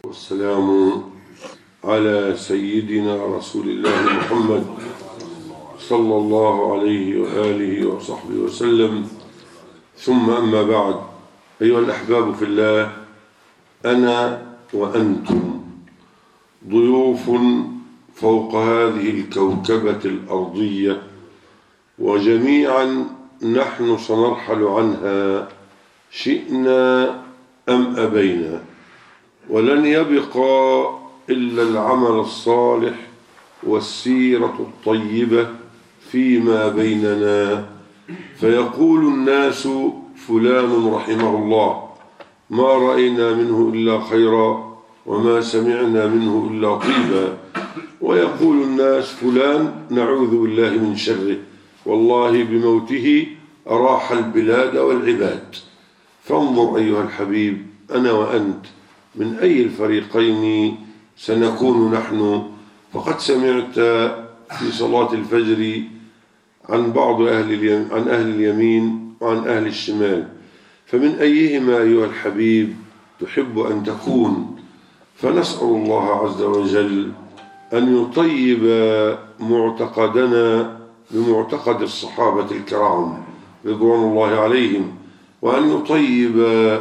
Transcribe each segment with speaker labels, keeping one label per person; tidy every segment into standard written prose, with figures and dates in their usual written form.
Speaker 1: والسلام على سيدنا رسول الله محمد صلى الله عليه وآله وصحبه وسلم، ثم أما بعد. أيها الأحباب في الله، أنا وأنتم ضيوف فوق هذه الكوكبة الأرضية، وجميعا نحن سنرحل عنها شئنا أم أبينا، ولن يبقى إلا العمل الصالح والسيرة الطيبة فيما بيننا. فيقول الناس: فلان رحمه الله ما رأينا منه إلا خيرا وما سمعنا منه إلا طيبا. ويقول الناس: فلان نعوذ بالله من شره، والله بموته أراح البلاد والعباد. فانظر أيها الحبيب، أنا وأنت من أي الفريقين سنكون نحن؟ فقد سمعت في صلاة الفجر عن بعض عن أهل اليمين وعن أهل الشمال، فمن أيهما أيها الحبيب تحب أن تكون؟ فنسأل الله عز وجل أن يطيب معتقدنا بمعتقد الصحابة الكرام رضوان الله عليهم، وأن يطيب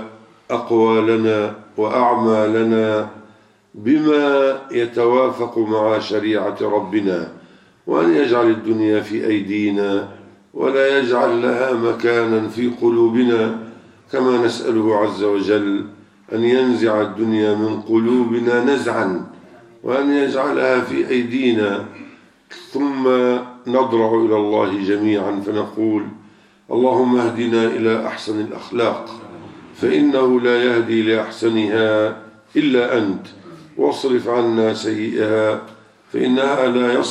Speaker 1: أقوالنا وأعمالنا بما يتوافق مع شريعة ربنا، وأن يجعل الدنيا في أيدينا ولا يجعل لها مكانا في قلوبنا، كما نسأله عز وجل أن ينزع الدنيا من قلوبنا نزعا وأن يجعلها في أيدينا. ثم نضرع إلى الله جميعا فنقول: اللهم اهدنا إلى أحسن الأخلاق، فإنه لا يهدي لأحسنها إلا أنت، واصرف عنا سيئها فإنه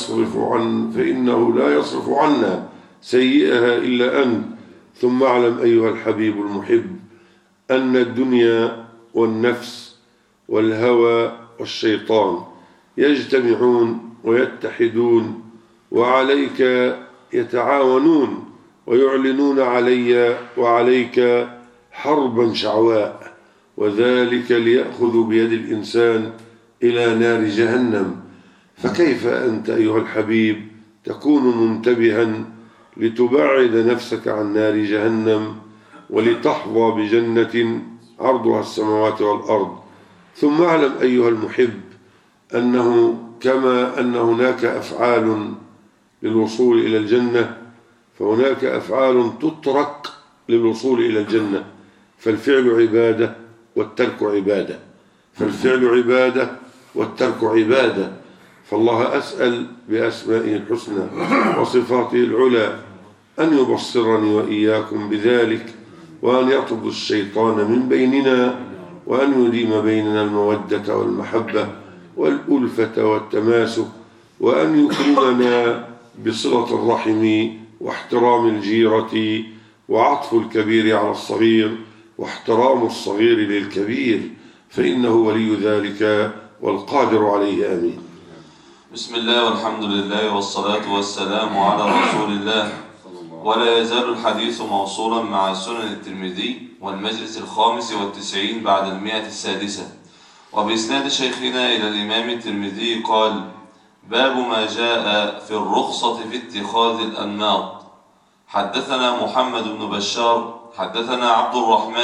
Speaker 1: لا يصرف عنا سيئها إلا أنت. ثم اعلم أيها الحبيب المحب أن الدنيا والنفس والهوى والشيطان يجتمعون ويتحدون وعليك يتعاونون ويعلنون علي وعليك حربا شعواء، وذلك ليأخذوا بيد الإنسان إلى نار جهنم. فكيف أنت أيها الحبيب تكون منتبها لتبعد نفسك عن نار جهنم ولتحظى بجنة عرضها السماوات والأرض؟ ثم اعلم أيها المحب أنه كما أن هناك أفعال للوصول إلى الجنة، فهناك أفعال تترك للوصول إلى الجنة. فالفعل عبادة والترك عبادة، فالفعل عبادة والترك عبادة. فالله أسأل بأسمائه الحسنى وصفاته العلى أن يبصرني وإياكم بذلك، وأن يطرد الشيطان من بيننا، وأن يديم بيننا المودة والمحبة والألفة والتماسك، وأن يكرمنا بصلة الرحم واحترام الجيرة وعطف الكبير على الصغير واحترام الصغير للكبير، فإنه ولي ذلك والقادر عليه. آمين.
Speaker 2: بسم الله والحمد لله والصلاة والسلام على رسول الله. ولا يزال الحديث موصولا مع سنن الترمذي والمجلس 95 بعد 106، وبإسناد شيخنا إلى الإمام الترمذي قال: باب ما جاء في الرخصة في اتخاذ الأنماط. حدثنا محمد بن بشار حدثنا عبد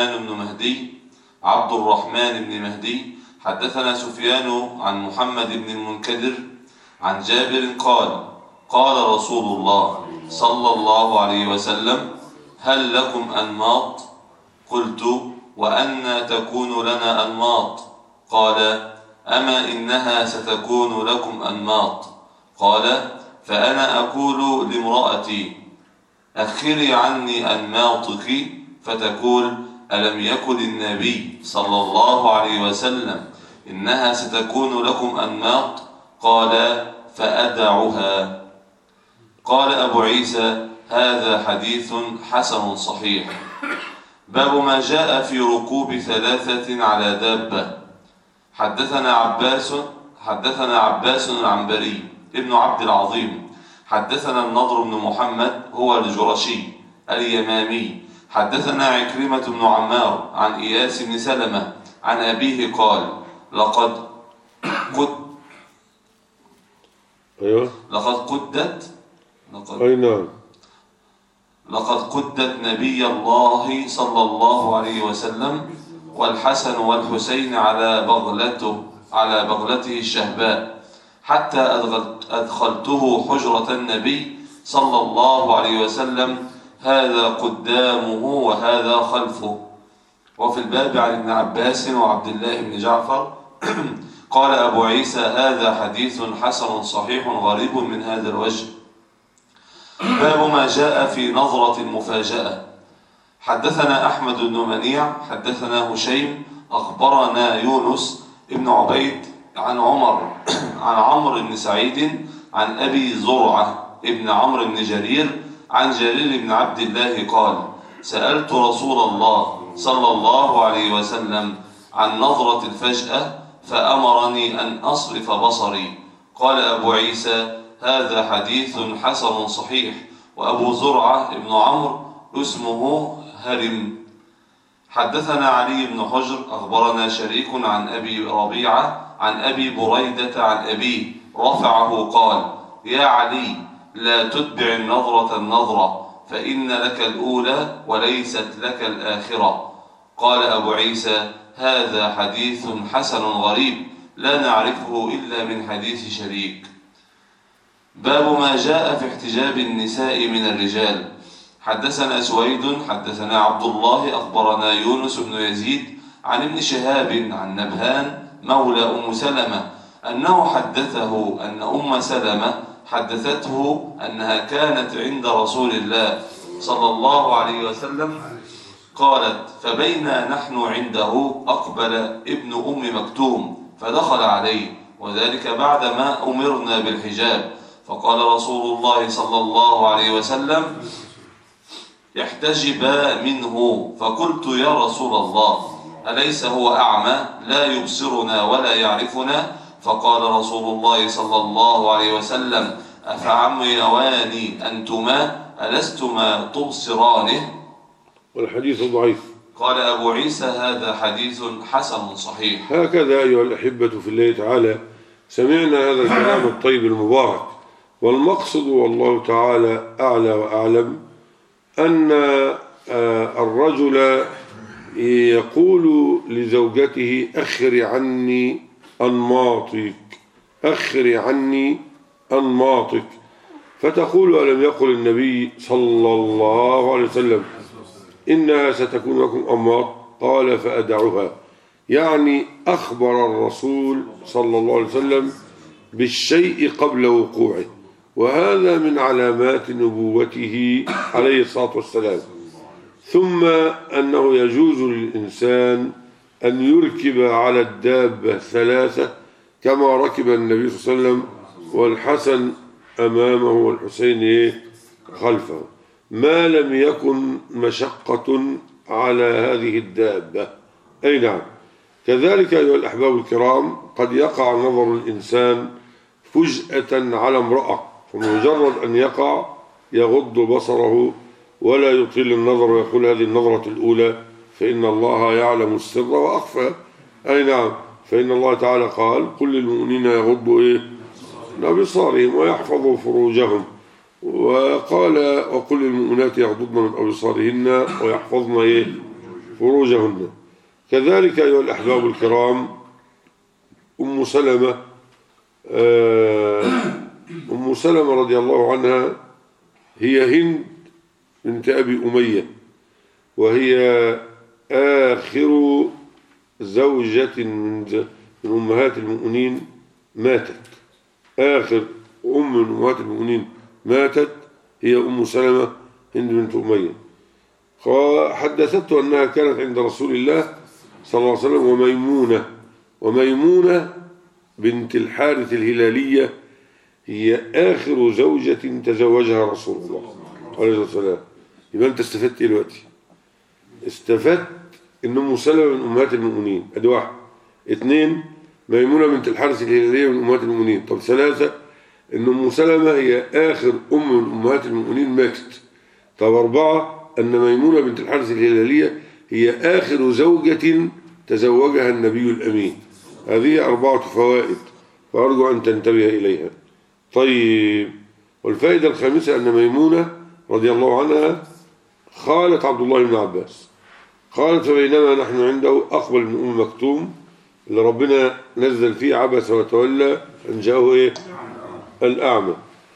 Speaker 2: الرحمن بن مهدي حدثنا سفيان عن محمد بن المنكدر عن جابر قال: قال رسول الله صلى الله عليه وسلم: هل لكم أنماط؟ قلت: وأنى تكون لنا أنماط؟ قال: أما إنها ستكون لكم أنماط. قال: فأنا أقول لامرأتي: أخري عني أنماطك، فتقول: ألم يقل النبي صلى الله عليه وسلم إنها ستكون لكم أنماط؟ قال: فأدعها. قال أبو عيسى: هذا حديث حسن صحيح. باب ما جاء في ركوب 3 على دابة. حدثنا عباس العنبري ابن عبد العظيم حدثنا النضر بن محمد هو الجرشي اليمامي حدثنا عكرمة بن عمار عن إياس بن سلمة عن أبيه قال: لقد قد
Speaker 1: أيوه
Speaker 2: لقد قدت
Speaker 1: أي نعم
Speaker 2: لقد قدت نبي الله صلى الله عليه وسلم والحسن والحسين على بغلته الشهباء حتى أدخلته حجرة النبي صلى الله عليه وسلم، هذا قدامه وهذا خلفه. وفي الباب عن ابن عباس وعبد الله بن جعفر قال أبو عيسى هذا حديث حسن صحيح غريب من هذا الوجه. باب ما جاء في نظرة المفاجأة. حدثنا أحمد بن منيع حدثنا هشيم أخبرنا يونس ابن عبيد عن عمرو بن سعيد عن أبي زرعة ابن عمرو بن جرير عن جرير بن عبد الله قال سألت رسول الله صلى الله عليه وسلم عن نظرة الفجأة فأمرني أن أصرف بصري. قال أبو عيسى هذا حديث حسن صحيح. وأبو زرعة ابن عمرو اسمه هرم. حدثنا علي بن حجر أخبرنا شريك عن أبي ربيعة عن أبي بريدة عن أبيه رفعه قال يا علي لا تتبع النظرة فإن لك الأولى وليست لك الآخرة. قال أبو عيسى هذا حديث حسن غريب لا نعرفه إلا من حديث شريك. باب ما جاء في احتجاب النساء من الرجال. حدثنا سويد حدثنا عبد الله أخبرنا يونس بن يزيد عن ابن شهاب عن نبهان مولى أم سلمة أنه حدثه أن أم سلمة حدثته أنها كانت عند رسول الله صلى الله عليه وسلم قالت فبينا نحن عنده أقبل ابن أم مكتوم فدخل عليه وذلك بعدما أمرنا بالحجاب، فقال رسول الله صلى الله عليه وسلم احتجبا منه. فقلت يا رسول الله أليس هو أعمى لا يبصرنا ولا يعرفنا؟ فقال رسول الله صلى الله عليه وسلم أفعميواني أنتما ألستما تبصرانه؟
Speaker 1: والحديث ضعيف.
Speaker 2: قال أبو عيسى هذا حديث حسن صحيح.
Speaker 1: هكذا أيها الأحبة في الله تعالى سمعنا هذا الكلام الطيب المبارك، والمقصد والله تعالى أعلى وأعلم أن الرجل يقول لزوجته أخر عني أنماطك، أخر عني أنماطك، فتقول ألم يقل النبي صلى الله عليه وسلم إنها ستكون لكم أنماط؟ قال فأدعها، يعني أخبر الرسول صلى الله عليه وسلم بالشيء قبل وقوعه، وهذا من علامات نبوته عليه الصلاة والسلام. ثم أنه يجوز للإنسان أن يركب على الدابة ثلاثة كما ركب النبي صلى الله عليه وسلم والحسن أمامه والحسين خلفه، ما لم يكن مشقة على هذه الدابة. أي نعم. كذلك أيها الأحباب الكرام قد يقع نظر الإنسان فجأة على امرأة، فمجرد أن يقع يغض بصره ولا يطيل النظر ويقول هذه النظرة الأولى، فإن الله يعلم السر وأخفى. أي نعم. فإن الله تعالى قال قل للمؤمنين يغضوا من أبصارهم ويحفظوا فروجهم، وقال وقل للمؤمنات يغضضن من أبصارهن ويحفظن فروجهن. كذلك أيها الأحباب الكرام أم سلمة رضي الله عنها هي هند بنت أبي أمية، وهي آخر زوجة من أمهات المؤمنين ماتت، آخر أم من أمهات المؤمنين ماتت هي أم سلمة هند بنت أمية. حدثته أنها كانت عند رسول الله صلى الله عليه وسلم وميمونة بنت الحارث الهلالية هي آخر زوجة تزوجها رسول الله عليه الصلاة والسلام. يبقى أنت استفدت دلوقتي، استفدت إن أم سلمة من أمهات المؤمنين، أدي واحد. اثنين، ميمونة بنت الحارث الهلالية من أمهات المؤمنين. طب ثلاثة، إن أم سلمة هي آخر أم من أمهات المؤمنين ماتت. طب أربعة، أن ميمونة بنت الحارث الهلالية هي آخر زوجة تزوجها النبي الأمين هذه 4 فوائد، فأرجو أن تنتبه إليها. طيب، والفائدة الخامسة أن ميمونة رضي الله عنها خالت عبد الله بن عباس، قالت: فبينما نحن عنده أقبل من أم مكتوم اللي ربنا نزل فيه عبس وتولى أن جاءه الأعمى،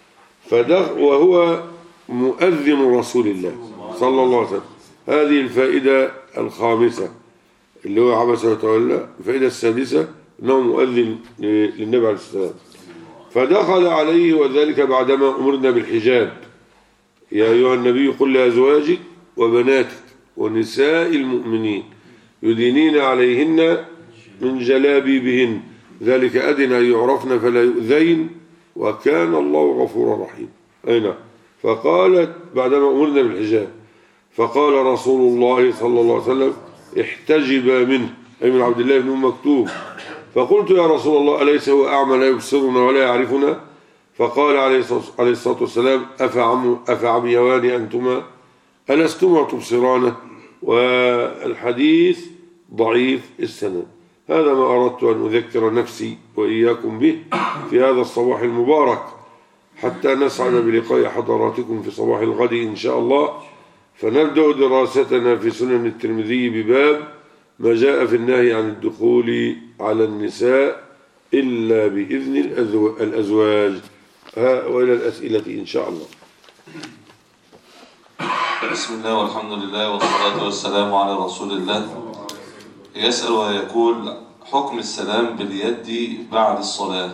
Speaker 1: وهو مؤذن رسول الله صلى الله عليه وسلم. هذه الفائدة الخامسة اللي هو عبس وتولى. الفائدة السادسة أنه مؤذن للنبي عليه السلام، فدخل عليه، وذلك بعدما أمرنا بالحجاب: يا أيها النبي قل لأزواجك وبناتك ونساء المؤمنين يدينين عليهن من جلابيبهن ذلك أدنى أن يعرفن فلا يؤذين وكان الله غفورا رحيما. أين؟ فقالت بعدما أمرنا بالحجاب، فقال رسول الله صلى الله عليه وسلم: احتجب منه، أي من عبد الله بن أم مكتوم. فقلت: يا رسول الله أليس هو أعمى لا يبصرنا ولا يعرفنا؟ فقال عليه الصلاة والسلام: أفعميوان أنتما ألستما تبصرانه؟ والحديث ضعيف السند. هذا ما أردت أن أذكر نفسي وإياكم به في هذا الصباح المبارك، حتى نسعد بلقاء حضراتكم في صباح الغد إن شاء الله، فنبدأ دراستنا في سنن الترمذي بباب ما جاء في النهي عن الدخول على النساء إلا بإذن الأزواج. وإلى الأسئلة إن شاء الله.
Speaker 2: بسم الله والحمد لله والصلاة والسلام على رسول الله. يسأل ويقول: حكم السلام باليد بعد الصلاة.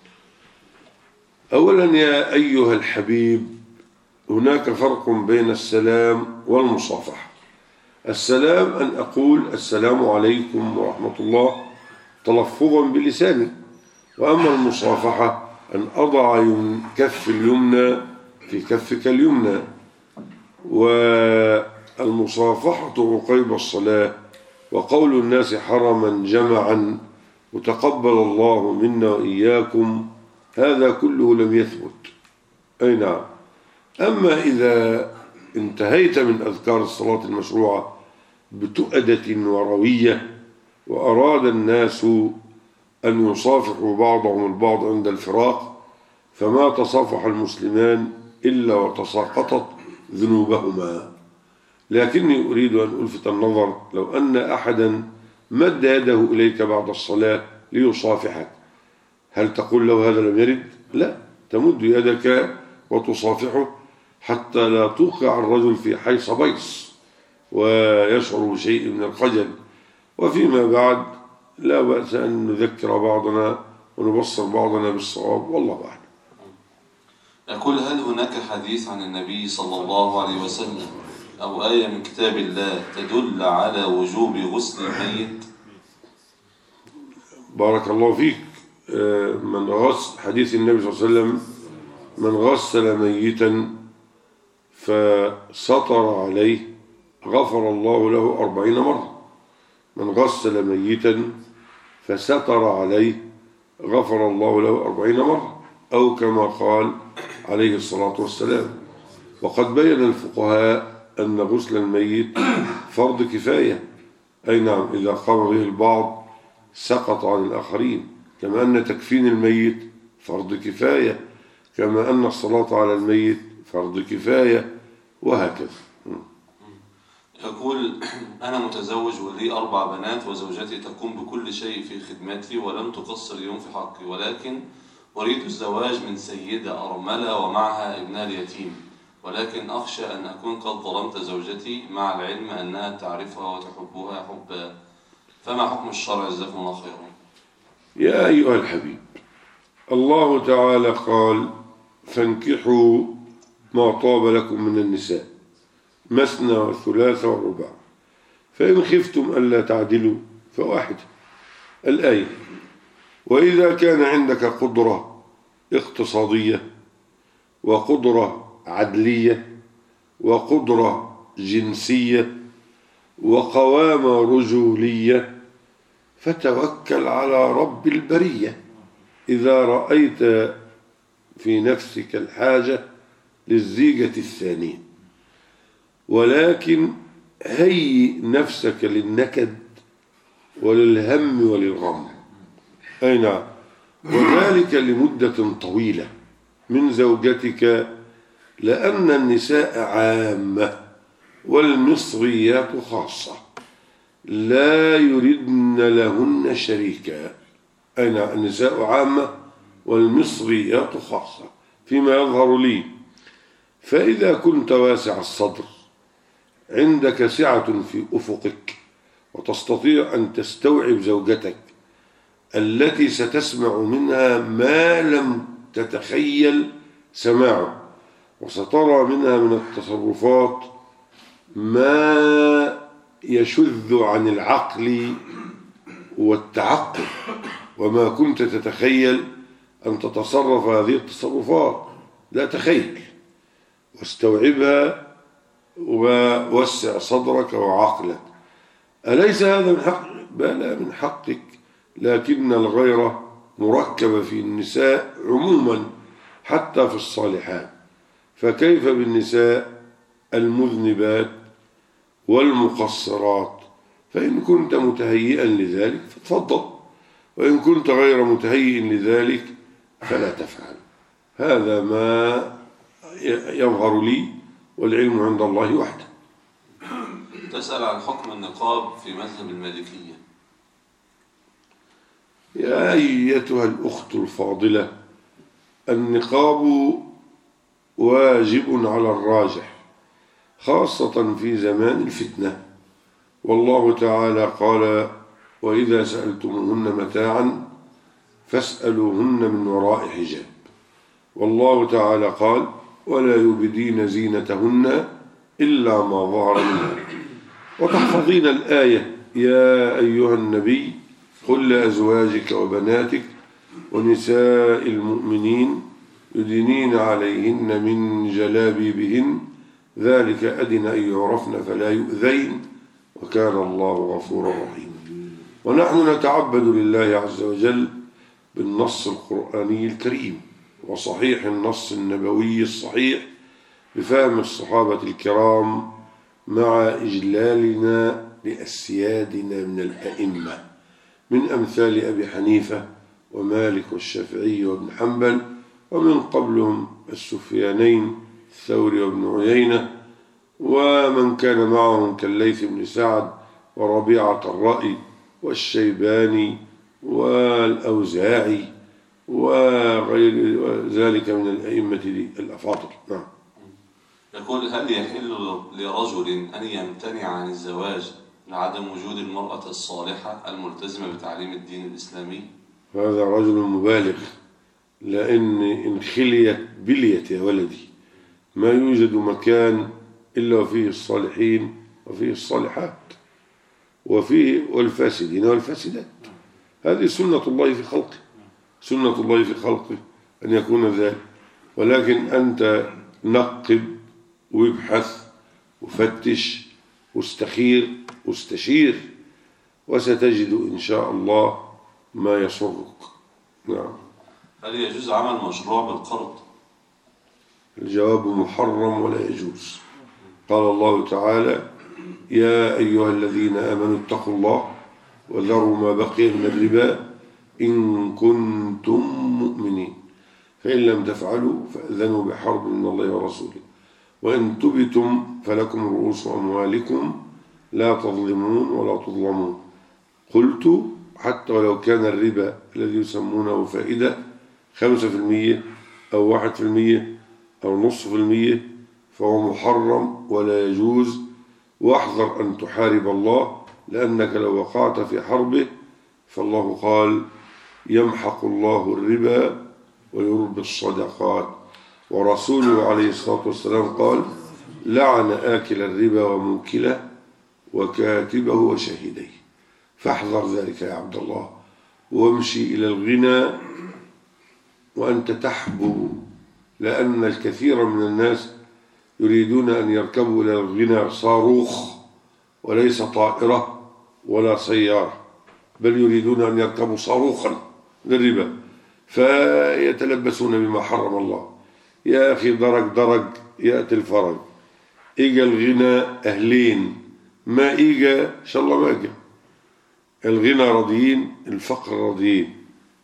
Speaker 1: أولا يا أيها الحبيب، هناك فرق بين السلام والمصافحة. السلام أن أقول السلام عليكم ورحمة الله تلفظا بلساني، وأما المصافحة أن أضع كف اليمنى في كفك اليمنى. والمصافحة عقيب الصلاة، وقول الناس حرما جمعا وتقبل الله منا وإياكم، هذا كله لم يثبت. أي نعم. أما إذا انتهيت من أذكار الصلاة المشروعة بتؤدة وروية وأراد الناس أن يصافحوا بعضهم البعض عند الفراق، فما تصافح المسلمان إلا وتساقطت ذنوبهما. لكني أريد أن ألفت النظر: لو أن أحدا مد يده إليك بعد الصلاة ليصافحك، هل تقول له هذا لم يرد؟ لا، تمد يدك وتصافحه حتى لا توقع الرجل في حيص بيص ويشعر بشيء من الخجل. وفيما بعد لا بأس أن نذكر بعضنا ونبصر بعضنا بالصواب، والله أعلم.
Speaker 2: يقول: هل هناك حديث عن النبي صلى الله عليه وسلم أو آية من كتاب الله تدل على وجوب غسل الميت؟
Speaker 1: بارك الله فيك. من غسل، حديث النبي صلى الله عليه وسلم: من غسل ميتا فسطر عليه غفر الله له 40 مرة. من غسل ميتا فسطر عليه غفر الله له 40 مرة، أو كما قال عليه الصلاة والسلام. وقد بين الفقهاء أن غسل الميت فرض كفاية. أي نعم، إذا قام به البعض سقط عن الآخرين، كما أن تكفين الميت فرض كفاية، كما أن الصلاة على الميت فرض كفاية، وهكذا.
Speaker 2: يقول: أنا متزوج ولي 4 بنات، وزوجتي تقوم بكل شيء في خدمتي ولم تقصر يوم في حقي، ولكن أريد الزواج من سيدة أرملة ومعها ابنها اليتيم، ولكن أخشى أن أكون قد ظلمت زوجتي مع العلم أنها تعرفها وتحبها حبا، فما حكم الشرع؟ جزاكم الله خيرا.
Speaker 1: يا أيها الحبيب، الله تعالى قال: فانكحوا ما طاب لكم من النساء مثنى وثلاث ورباع، فإن خفتم ألا تعدلوا فواحدة. الآية. وإذا كان عندك قدرة اقتصادية وقدرة عدلية وقدرة جنسية وقوامة رجولية، فتوكل على رب البرية إذا رأيت في نفسك الحاجة للزيجة الثانية. ولكن هيئ نفسك للنكد وللهم وللغم، أي نعم. وذلك لمدة طويلة من زوجتك، لأن النساء عامة والمصريات خاصة لا يردن لهن شريكا. أي نعم، النساء عامة والمصريات خاصة فيما يظهر لي. فإذا كنت واسع الصدر عندك سعة في أفقك وتستطيع أن تستوعب زوجتك التي ستسمع منها ما لم تتخيل سماعه، وسترى منها من التصرفات ما يشذ عن العقل والتعقل، وما كنت تتخيل أن تتصرف هذه التصرفات. لا تخيل واستوعبها ووسع صدرك وعقلك. أليس هذا من حقك؟ بلى من حقك، لكن الغيرة مركبة في النساء عموما حتى في الصالحات، فكيف بالنساء المذنبات والمقصرات؟ فإن كنت متهيئا لذلك فتفضل، وإن كنت غير متهيئ لذلك فلا تفعل. هذا ما يظهر لي، والعلم عند الله وحده.
Speaker 2: تسأل عن حكم النقاب في مذهب المالكية.
Speaker 1: يا أيتها الأخت الفاضلة، النقاب واجب على الراجح خاصة في زمان الفتنة، والله تعالى قال: وإذا سألتموهن متاعا فاسألوهن من وراء حجاب. والله تعالى قال: ولا يبدين زينتهن إلا ما ظهر منها. وتحفظين الآية: يا أيها النبي قل لأزواجك وبناتك ونساء المؤمنين يدنين عليهن من جلابيبهن ذلك أدنى أن يعرفن فلا يؤذين وكان الله غفورا رحيما. ونحن نتعبد لله عز وجل بالنص القرآني الكريم وصحيح النص النبوي الصحيح بفهم الصحابة الكرام، مع إجلالنا لأسيادنا من الأئمة من أمثال أبي حنيفة ومالك والشافعي وابن حنبل، ومن قبلهم السفيانين الثوري وابن عيينة، ومن كان معهم كالليث بن سعد وربيعة الرأي والشيباني والأوزاعي وغير ذلك من الأئمة الأفاضل. نعم.
Speaker 2: يقول: هل يحل لرجل أن يمتنع عن الزواج لعدم وجود المرأة الصالحة الملتزمة بتعليم الدين الإسلامي؟
Speaker 1: هذا رجل مبالغ، لأن إن خليت بليت يا ولدي ما يوجد مكان إلا وفيه الصالحين وفيه الصالحات وفيه والفاسدين والفاسدات. هذه سنة الله في خلقه، سنة الله في خلقه أن يكون ذلك. ولكن أنت نقب وابحث وفتش واستخير واستشير، وستجد إن شاء الله ما يسرك. نعم.
Speaker 2: هل يجوز عمل مشروع بالقرض؟
Speaker 1: الجواب محرم ولا يجوز. قال الله تعالى: يا أيها الذين آمنوا اتقوا الله وذروا ما بقي من الربا إن كنتم مؤمنين، فإن لم تفعلوا فأذنوا بحرب من الله ورسوله، وإن تبتم فلكم رؤوس أموالكم لا تظلمون ولا تظلمون. قلت: حتى ولو كان الربا الذي يسمونه فائدة 5% أو 1% أو 0.5%، فهو محرم ولا يجوز. واحذر أن تحارب الله، لأنك لو وقعت في حربه فالله قال: يمحق الله الربا ويربي الصدقات. ورسوله عليه الصلاة والسلام قال: لعن آكل الربا وموكله وكاتبه وشهيديه. فاحذر ذلك يا عبد الله، وامشي إلى الغنى وأنت تحبو، لأن الكثير من الناس يريدون أن يركبوا إلى الغنى صاروخ وليس طائرة ولا سيارة، بل يريدون أن يركبوا صاروخا للربا، فيتلبسون بما حرم الله. يا أخي درج يأتي الفرج. إيجا الغنى أهلين، ما إيجا إن شاء الله ما إيجا. الغنى راضيين، الفقر راضيين.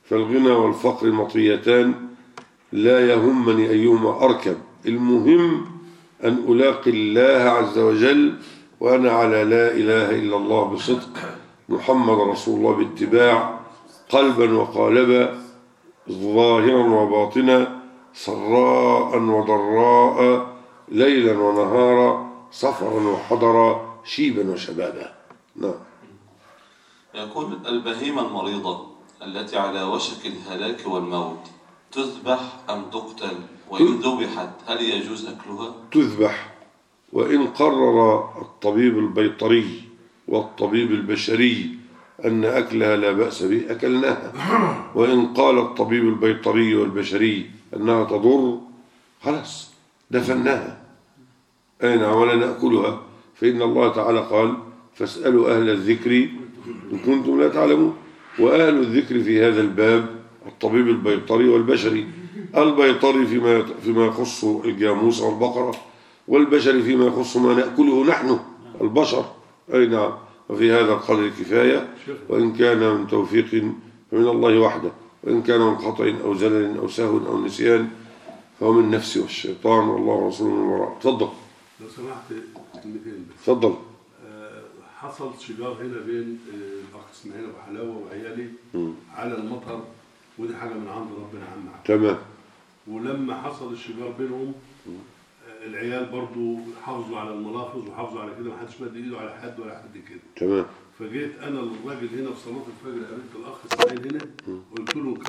Speaker 1: فالغنى والفقر مطيتان لا يهمني أيهما أركب، المهم أن ألاقي الله عز وجل وأنا على لا إله إلا الله بصدق، محمد رسول الله باتباع، قلبا وقالبا، ظاهرا وباطنا، سراء وضراء، ليلا ونهارا، سفرا وحضرا، شيبا وشبابا. نعم.
Speaker 2: يقول: البهيمة المريضة التي على وشك الهلاك والموت تذبح أم تقتل؟ وإن ذبحت هل يجوز أكلها؟
Speaker 1: تذبح، وإن قرر الطبيب البيطري والطبيب البشري أن أكلها لا بأس به أكلناها، وإن قال الطبيب البيطري والبشري أنها تضر خلاص دفناها أين ولا نأكلها، فإن الله تعالى قال: فاسألوا أهل الذكر إن كنتم لا تعلمون. وأهل الذكر في هذا الباب الطبيب البيطري والبشري، البيطري فيما يخص الجاموس والبقرة، والبشري فيما يخص ما نأكله نحن البشر. أي نعم. وفي هذا القدر كفاية، وإن كان من توفيق فمن الله وحده، وإن كان من خطأ أو زلل أو سهو أو نسيان فهو من نفسه والشيطان، والله ورسوله من وراء. تفضل.
Speaker 3: لو سمحت كلمتين بس.
Speaker 1: تفضل.
Speaker 3: حصل شجار هنا بين الأخ اسماعيل أبو حلاوة وعيالي على المطر، ودي حاجة من عند ربنا عنا.
Speaker 1: تمام.
Speaker 3: ولما حصل الشجار بينهم العيال برضو حافظوا على الملافظ وحافظوا على كده، ما حدش مد ايده على حد ولا حد كده.
Speaker 1: تمام.
Speaker 3: فجيت انا للراجل هنا في صلاه الفجر، قابلت الاخ اسماعيل هنا، قلت له